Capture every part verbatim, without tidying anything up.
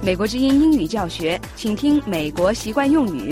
美国之音英语教学，请听美国习惯用语。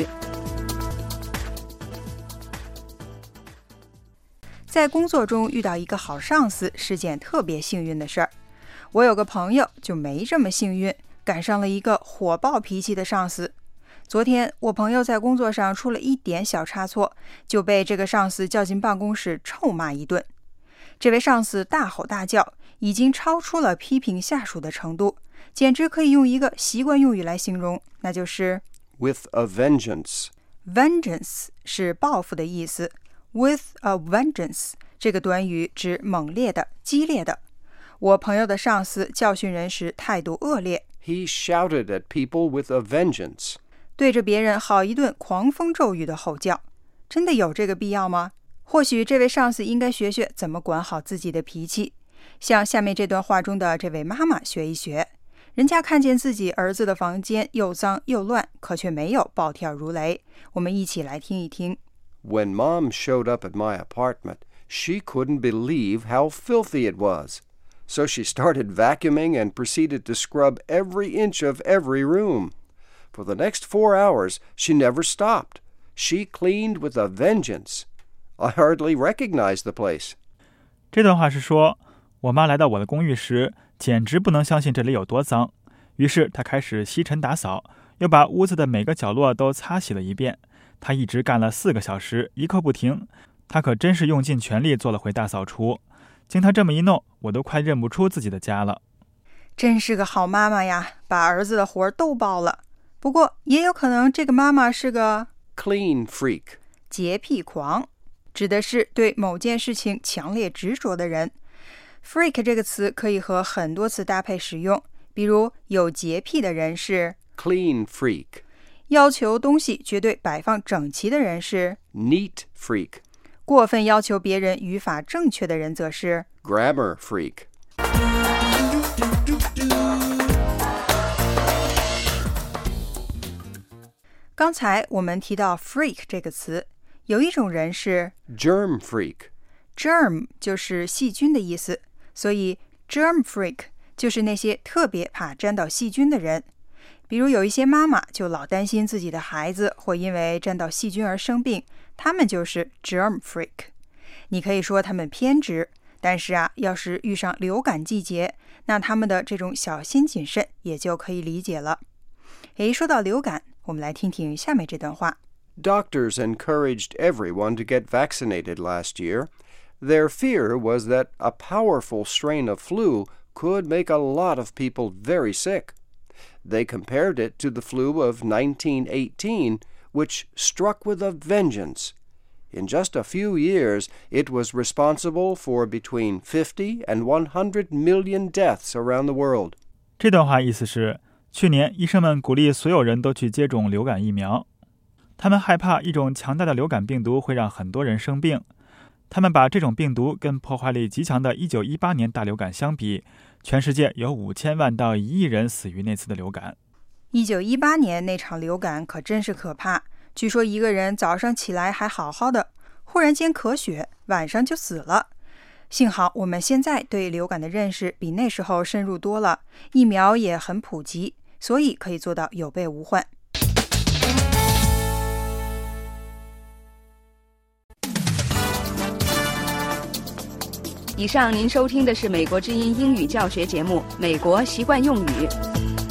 在工作中遇到一个好上司是件特别幸运的事儿。我有个朋友就没这么幸运，赶上了一个火爆脾气的上司。昨天我朋友在工作上出了一点小差错，就被这个上司叫进办公室臭骂一顿。这位上司大吼大叫，已经超出了批评下属的程度，简直可以用一个习惯用语来形容，那就是 with a vengeance. Vengeance 是报复的意思， with a vengeance 这个短语指猛烈的、激烈的。我朋友的上司教训人时态度恶劣， He shouted at people with a vengeance. 对着别人好一顿狂风骤雨的吼叫。真的有这个必要吗？或许这位上司应该学学怎么管好自己的脾气，向下面这段话中的这位妈妈学一学。人家看见自己儿子的房间又脏又乱，可却没有暴跳如雷。我们一起来听一听。 When Mom showed up at my apartment, she couldn't believe how filthy it was. So she started vacuuming and proceeded to scrub every inch of every room. For the next four hours, she never stopped. She cleaned with a vengeance. I hardly recognized the place. 这段话是说，我妈来到我的公寓时，简直不能相信这里有多脏。于是她开始吸尘打扫，又把屋子的每个角落都擦洗了一遍。她一直干了四个小时，一刻不停。她可真是用尽全力做了回大扫除。经她这么一弄，我都快认不出自己的家了。 真是个好妈妈呀，把儿子的活都包了。不过也有可能这个妈妈是个 clean freak. 洁癖狂，指的是对某件事情强烈执着的人。 freak 这个词可以和很多词搭配使用，比如有洁癖的人是 clean freak. 要求东西绝对摆放整齐的人是 neat freak. 过分要求别人语法正确的人则是 grammar freak. 刚才我们提到 freak 这个词，有一种人是 germ freak. germ 就是细菌的意思，所以 germ freak 就是那些特别怕沾到细菌的人。比如有一些妈妈就老担心自己的孩子会因为沾到细菌而生病，他们就是 germ freak。 你可以说他们偏执，但是啊，要是遇上流感季节，那他们的这种小心谨慎也就可以理解了。诶，说到流感，我们来听听下面这段话。 Doctors encouraged everyone to get vaccinated last year. Their fear was that a powerful strain of flu could make a lot of people very sick. They compared it to the flu of nineteen eighteen, which struck with a vengeance. In just a few years, it was responsible for between fifty and one hundred million deaths around the world. 这段话意思是，去年医生们鼓励所有人都去接种流感疫苗。他们害怕一种强大的流感病毒会让很多人生病。他们把这种病毒跟破坏力极强的一九一八年大流感相比，全世界有五千万到一亿人死于那次的流感。 一九一八年那场流感可真是可怕，据说一个人早上起来还好好的，忽然间咳血，晚上就死了。幸好我们现在对流感的认识比那时候深入多了，疫苗也很普及，所以可以做到有备无患。 以上您收听的是美国之音英语教学节目《美国习惯用语》。